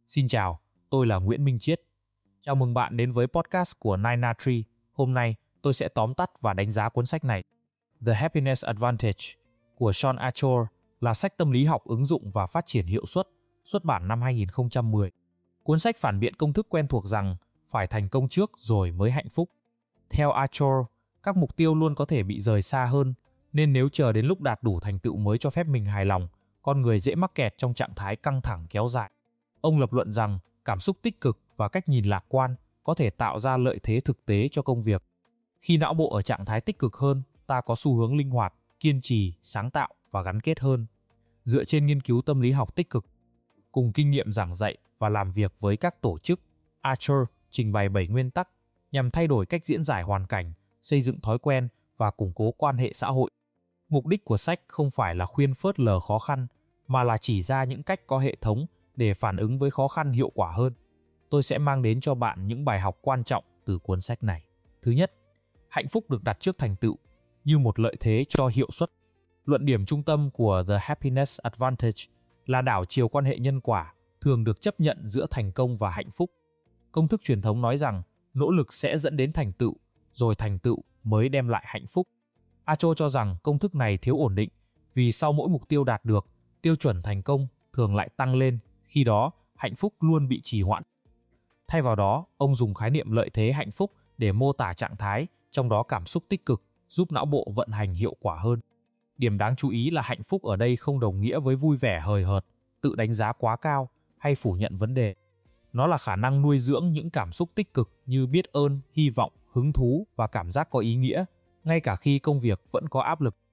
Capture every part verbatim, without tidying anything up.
Xin chào, tôi là Nguyễn Minh Chiết. Chào mừng bạn đến với podcast của Nine Na Tree. Hôm nay, tôi sẽ tóm tắt và đánh giá cuốn sách này. The Happiness Advantage của Sean Achor là sách tâm lý học ứng dụng và phát triển hiệu suất, xuất bản năm hai nghìn không trăm mười. Cuốn sách phản biện công thức quen thuộc rằng phải thành công trước rồi mới hạnh phúc. Theo Achor, các mục tiêu luôn có thể bị rời xa hơn, nên nếu chờ đến lúc đạt đủ thành tựu mới cho phép mình hài lòng, con người dễ mắc kẹt trong trạng thái căng thẳng kéo dài. Ông lập luận rằng cảm xúc tích cực và cách nhìn lạc quan có thể tạo ra lợi thế thực tế cho công việc. Khi não bộ ở trạng thái tích cực hơn, ta có xu hướng linh hoạt, kiên trì, sáng tạo và gắn kết hơn. Dựa trên nghiên cứu tâm lý học tích cực, cùng kinh nghiệm giảng dạy và làm việc với các tổ chức, Achor trình bày bảy nguyên tắc nhằm thay đổi cách diễn giải hoàn cảnh, xây dựng thói quen và củng cố quan hệ xã hội. Mục đích của sách không phải là khuyên phớt lờ khó khăn, mà là chỉ ra những cách có hệ thống để phản ứng với khó khăn hiệu quả hơn. Tôi sẽ mang đến cho bạn những bài học quan trọng từ cuốn sách này. Thứ nhất, hạnh phúc được đặt trước thành tựu như một lợi thế cho hiệu suất. Luận điểm trung tâm của The Happiness Advantage là đảo chiều quan hệ nhân quả thường được chấp nhận giữa thành công và hạnh phúc. Công thức truyền thống nói rằng nỗ lực sẽ dẫn đến thành tựu, rồi thành tựu mới đem lại hạnh phúc. Achor cho rằng công thức này thiếu ổn định vì sau mỗi mục tiêu đạt được, tiêu chuẩn thành công thường lại tăng lên, khi đó hạnh phúc luôn bị trì hoãn. Thay vào đó, ông dùng khái niệm lợi thế hạnh phúc để mô tả trạng thái, trong đó cảm xúc tích cực, giúp não bộ vận hành hiệu quả hơn. Điểm đáng chú ý là hạnh phúc ở đây không đồng nghĩa với vui vẻ hời hợt, tự đánh giá quá cao hay phủ nhận vấn đề. Nó là khả năng nuôi dưỡng những cảm xúc tích cực như biết ơn, hy vọng, hứng thú và cảm giác có ý nghĩa, ngay cả khi công việc vẫn có áp lực.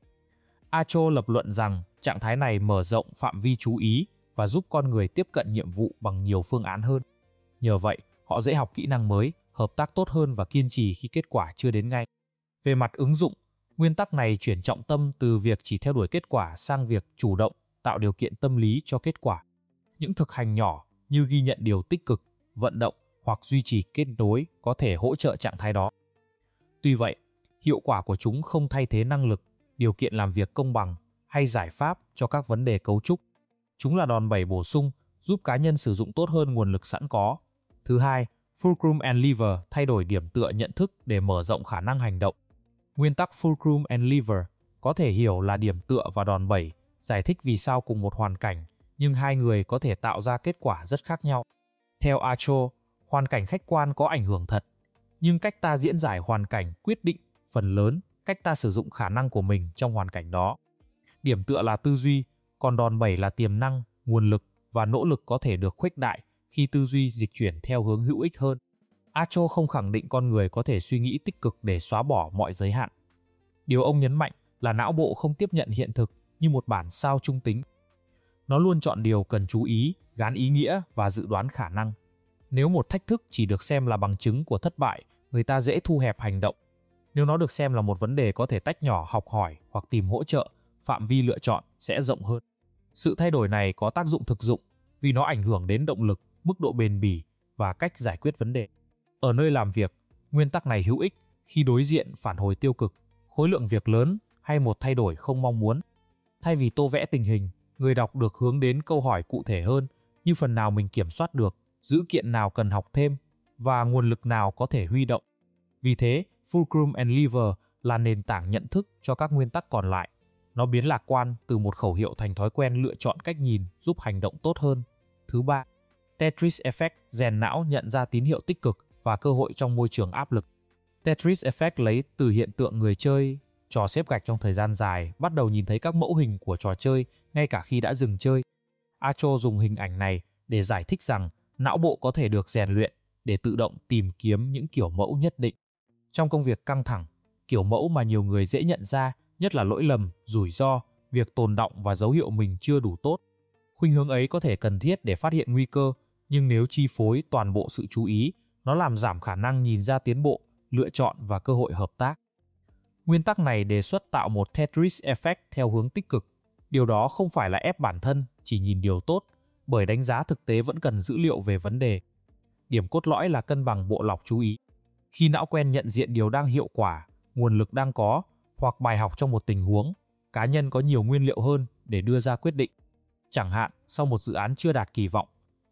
Achor lập luận rằng trạng thái này mở rộng phạm vi chú ý và giúp con người tiếp cận nhiệm vụ bằng nhiều phương án hơn. Nhờ vậy, họ dễ học kỹ năng mới, hợp tác tốt hơn và kiên trì khi kết quả chưa đến ngay. Về mặt ứng dụng, nguyên tắc này chuyển trọng tâm từ việc chỉ theo đuổi kết quả sang việc chủ động, tạo điều kiện tâm lý cho kết quả. Những thực hành nhỏ như ghi nhận điều tích cực, vận động hoặc duy trì kết nối có thể hỗ trợ trạng thái đó. Tuy vậy, hiệu quả của chúng không thay thế năng lực, điều kiện làm việc công bằng hay giải pháp cho các vấn đề cấu trúc. Chúng là đòn bẩy bổ sung giúp cá nhân sử dụng tốt hơn nguồn lực sẵn có. Thứ hai, Fulcrum and Lever thay đổi điểm tựa nhận thức để mở rộng khả năng hành động. Nguyên tắc Fulcrum and Lever có thể hiểu là điểm tựa và đòn bẩy, giải thích vì sao cùng một hoàn cảnh, nhưng hai người có thể tạo ra kết quả rất khác nhau. Theo Achor, hoàn cảnh khách quan có ảnh hưởng thật, nhưng cách ta diễn giải hoàn cảnh quyết định phần lớn cách ta sử dụng khả năng của mình trong hoàn cảnh đó. Điểm tựa là tư duy, còn đòn bẩy là tiềm năng, nguồn lực và nỗ lực có thể được khuếch đại khi tư duy dịch chuyển theo hướng hữu ích hơn. Achor không khẳng định con người có thể suy nghĩ tích cực để xóa bỏ mọi giới hạn. Điều ông nhấn mạnh là não bộ không tiếp nhận hiện thực như một bản sao trung tính. Nó luôn chọn điều cần chú ý, gán ý nghĩa và dự đoán khả năng. Nếu một thách thức chỉ được xem là bằng chứng của thất bại, người ta dễ thu hẹp hành động. Nếu nó được xem là một vấn đề có thể tách nhỏ học hỏi hoặc tìm hỗ trợ, phạm vi lựa chọn sẽ rộng hơn. Sự thay đổi này có tác dụng thực dụng vì nó ảnh hưởng đến động lực, mức độ bền bỉ và cách giải quyết vấn đề. Ở nơi làm việc, nguyên tắc này hữu ích khi đối diện phản hồi tiêu cực, khối lượng việc lớn hay một thay đổi không mong muốn. Thay vì tô vẽ tình hình, người đọc được hướng đến câu hỏi cụ thể hơn như phần nào mình kiểm soát được, dữ kiện nào cần học thêm và nguồn lực nào có thể huy động. Vì thế, Fulcrum and Lever là nền tảng nhận thức cho các nguyên tắc còn lại. Nó biến lạc quan từ một khẩu hiệu thành thói quen lựa chọn cách nhìn giúp hành động tốt hơn. Thứ ba, Tetris Effect rèn não nhận ra tín hiệu tích cực và cơ hội trong môi trường áp lực. Tetris Effect lấy từ hiện tượng người chơi trò xếp gạch trong thời gian dài bắt đầu nhìn thấy các mẫu hình của trò chơi ngay cả khi đã dừng chơi. Achor dùng hình ảnh này để giải thích rằng não bộ có thể được rèn luyện để tự động tìm kiếm những kiểu mẫu nhất định. Trong công việc căng thẳng, kiểu mẫu mà nhiều người dễ nhận ra nhất là lỗi lầm, rủi ro, việc tồn đọng và dấu hiệu mình chưa đủ tốt. Khuynh hướng ấy có thể cần thiết để phát hiện nguy cơ, nhưng nếu chi phối toàn bộ sự chú ý, nó làm giảm khả năng nhìn ra tiến bộ, lựa chọn và cơ hội hợp tác. Nguyên tắc này đề xuất tạo một Tetris Effect theo hướng tích cực. Điều đó không phải là ép bản thân, chỉ nhìn điều tốt, bởi đánh giá thực tế vẫn cần dữ liệu về vấn đề. Điểm cốt lõi là cân bằng bộ lọc chú ý. Khi não quen nhận diện điều đang hiệu quả, nguồn lực đang có, hoặc bài học trong một tình huống, cá nhân có nhiều nguyên liệu hơn để đưa ra quyết định. Chẳng hạn, sau một dự án chưa đạt kỳ vọng,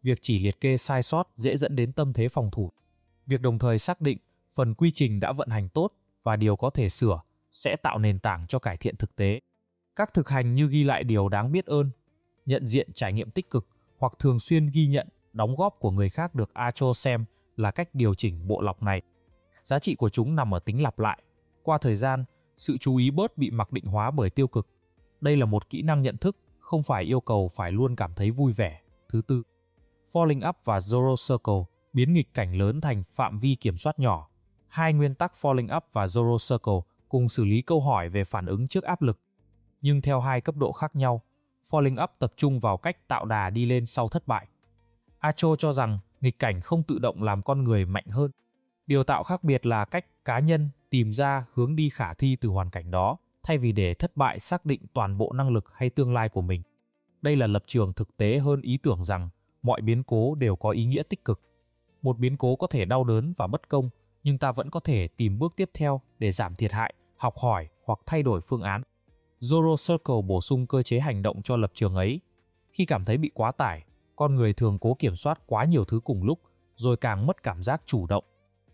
Việc chỉ liệt kê sai sót dễ dẫn đến tâm thế phòng thủ. Việc đồng thời xác định phần quy trình đã vận hành tốt và điều có thể sửa sẽ tạo nền tảng cho cải thiện thực tế. Các thực hành như ghi lại điều đáng biết ơn, nhận diện trải nghiệm tích cực hoặc thường xuyên ghi nhận đóng góp của người khác được Achor xem là cách điều chỉnh bộ lọc này. Giá trị của chúng nằm ở tính lặp lại. Qua thời gian, sự chú ý bớt bị mặc định hóa bởi tiêu cực. Đây là một kỹ năng nhận thức, không phải yêu cầu phải luôn cảm thấy vui vẻ. Thứ tư, Falling Up và Zero Circle biến nghịch cảnh lớn thành phạm vi kiểm soát nhỏ. Hai nguyên tắc Falling Up và Zero Circle cùng xử lý câu hỏi về phản ứng trước áp lực. Nhưng theo hai cấp độ khác nhau, Falling Up tập trung vào cách tạo đà đi lên sau thất bại. Achor cho rằng nghịch cảnh không tự động làm con người mạnh hơn. Điều tạo khác biệt là cách cá nhân tìm ra hướng đi khả thi từ hoàn cảnh đó, thay vì để thất bại xác định toàn bộ năng lực hay tương lai của mình. Đây là lập trường thực tế hơn ý tưởng rằng mọi biến cố đều có ý nghĩa tích cực. Một biến cố có thể đau đớn và bất công, nhưng ta vẫn có thể tìm bước tiếp theo để giảm thiệt hại, học hỏi hoặc thay đổi phương án. Zero Circle bổ sung cơ chế hành động cho lập trường ấy. Khi cảm thấy bị quá tải, con người thường cố kiểm soát quá nhiều thứ cùng lúc, rồi càng mất cảm giác chủ động.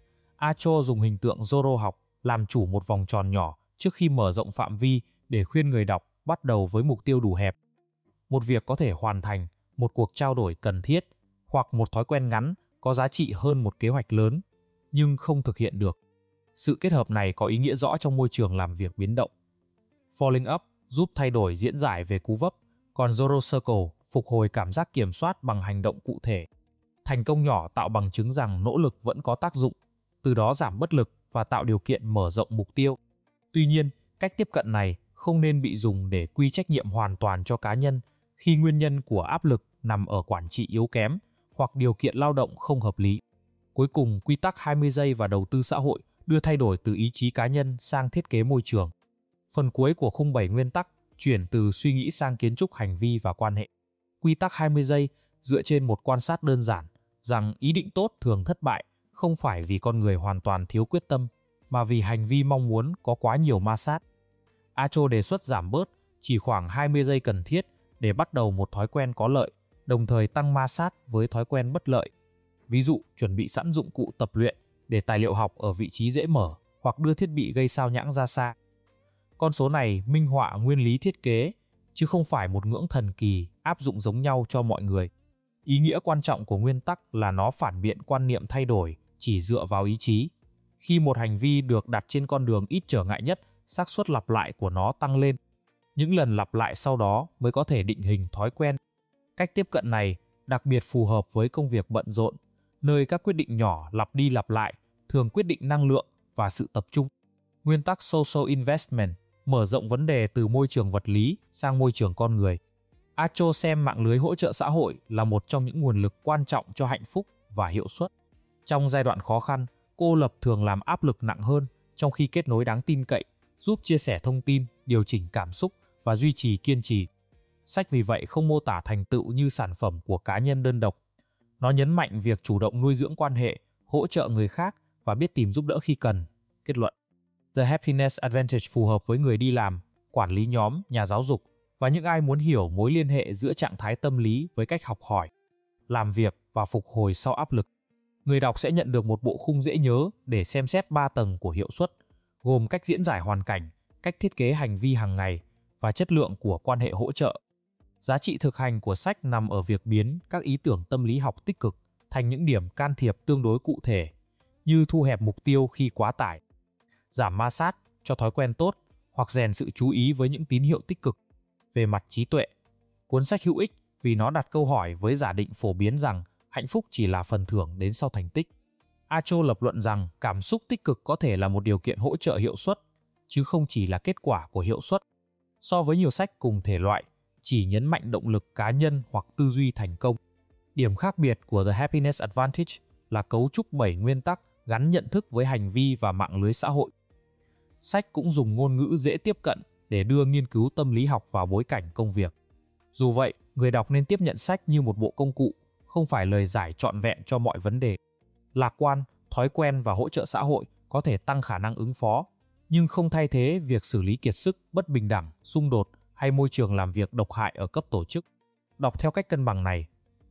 Achor dùng hình tượng Zoro học làm chủ một vòng tròn nhỏ trước khi mở rộng phạm vi để khuyên người đọc bắt đầu với mục tiêu đủ hẹp. Một việc có thể hoàn thành, một cuộc trao đổi cần thiết, hoặc một thói quen ngắn có giá trị hơn một kế hoạch lớn, nhưng không thực hiện được. Sự kết hợp này có ý nghĩa rõ trong môi trường làm việc biến động. Falling Up giúp thay đổi diễn giải về cú vấp, còn Zero Circle phục hồi cảm giác kiểm soát bằng hành động cụ thể. Thành công nhỏ tạo bằng chứng rằng nỗ lực vẫn có tác dụng, từ đó giảm bất lực và tạo điều kiện mở rộng mục tiêu. Tuy nhiên, cách tiếp cận này không nên bị dùng để quy trách nhiệm hoàn toàn cho cá nhân khi nguyên nhân của áp lực nằm ở quản trị yếu kém hoặc điều kiện lao động không hợp lý. Cuối cùng, quy tắc hai mươi giây và đầu tư xã hội đưa thay đổi từ ý chí cá nhân sang thiết kế môi trường. Phần cuối của khung bảy nguyên tắc chuyển từ suy nghĩ sang kiến trúc hành vi và quan hệ. Quy tắc hai mươi giây dựa trên một quan sát đơn giản rằng ý định tốt thường thất bại không phải vì con người hoàn toàn thiếu quyết tâm, mà vì hành vi mong muốn có quá nhiều ma sát. Achor đề xuất giảm bớt chỉ khoảng hai mươi giây cần thiết để bắt đầu một thói quen có lợi, đồng thời tăng ma sát với thói quen bất lợi. Ví dụ, chuẩn bị sẵn dụng cụ tập luyện để tài liệu học ở vị trí dễ mở hoặc đưa thiết bị gây sao nhãng ra xa. Con số này minh họa nguyên lý thiết kế, chứ không phải một ngưỡng thần kỳ áp dụng giống nhau cho mọi người. Ý nghĩa quan trọng của nguyên tắc là nó phản biện quan niệm thay đổi chỉ dựa vào ý chí. Khi một hành vi được đặt trên con đường ít trở ngại nhất, xác suất lặp lại của nó tăng lên. Những lần lặp lại sau đó mới có thể định hình thói quen. Cách tiếp cận này đặc biệt phù hợp với công việc bận rộn, nơi các quyết định nhỏ lặp đi lặp lại thường quyết định năng lượng và sự tập trung. Nguyên tắc Social Investment mở rộng vấn đề từ môi trường vật lý sang môi trường con người. Achor xem mạng lưới hỗ trợ xã hội là một trong những nguồn lực quan trọng cho hạnh phúc và hiệu suất. Trong giai đoạn khó khăn, cô lập thường làm áp lực nặng hơn, trong khi kết nối đáng tin cậy, giúp chia sẻ thông tin, điều chỉnh cảm xúc và duy trì kiên trì. Sách vì vậy không mô tả thành tựu như sản phẩm của cá nhân đơn độc. Nó nhấn mạnh việc chủ động nuôi dưỡng quan hệ, hỗ trợ người khác và biết tìm giúp đỡ khi cần. Kết luận: The Happiness Advantage phù hợp với người đi làm, quản lý nhóm, nhà giáo dục và những ai muốn hiểu mối liên hệ giữa trạng thái tâm lý với cách học hỏi, làm việc và phục hồi sau áp lực. Người đọc sẽ nhận được một bộ khung dễ nhớ để xem xét ba tầng của hiệu suất, gồm cách diễn giải hoàn cảnh, cách thiết kế hành vi hàng ngày và chất lượng của quan hệ hỗ trợ. Giá trị thực hành của sách nằm ở việc biến các ý tưởng tâm lý học tích cực thành những điểm can thiệp tương đối cụ thể, như thu hẹp mục tiêu khi quá tải, giảm ma sát cho thói quen tốt hoặc rèn sự chú ý với những tín hiệu tích cực. Về mặt trí tuệ, cuốn sách hữu ích vì nó đặt câu hỏi với giả định phổ biến rằng hạnh phúc chỉ là phần thưởng đến sau thành tích. Achor lập luận rằng cảm xúc tích cực có thể là một điều kiện hỗ trợ hiệu suất, chứ không chỉ là kết quả của hiệu suất. So với nhiều sách cùng thể loại, chỉ nhấn mạnh động lực cá nhân hoặc tư duy thành công. Điểm khác biệt của The Happiness Advantage là cấu trúc bảy nguyên tắc gắn nhận thức với hành vi và mạng lưới xã hội. Sách cũng dùng ngôn ngữ dễ tiếp cận để đưa nghiên cứu tâm lý học vào bối cảnh công việc. Dù vậy, người đọc nên tiếp nhận sách như một bộ công cụ, không phải lời giải trọn vẹn cho mọi vấn đề. Lạc quan, thói quen và hỗ trợ xã hội có thể tăng khả năng ứng phó, nhưng không thay thế việc xử lý kiệt sức, bất bình đẳng, xung đột hay môi trường làm việc độc hại ở cấp tổ chức. Đọc theo cách cân bằng này,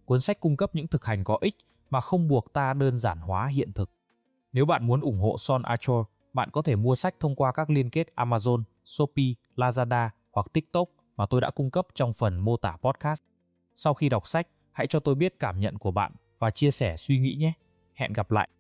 Cuốn sách cung cấp những thực hành có ích mà không buộc ta đơn giản hóa hiện thực. Nếu bạn muốn ủng hộ Sean Achor, bạn có thể mua sách thông qua các liên kết Amazon, Shopee, Lazada hoặc TikTok mà tôi đã cung cấp trong phần mô tả podcast. Sau khi đọc sách, hãy cho tôi biết cảm nhận của bạn và chia sẻ suy nghĩ nhé. Hẹn gặp lại.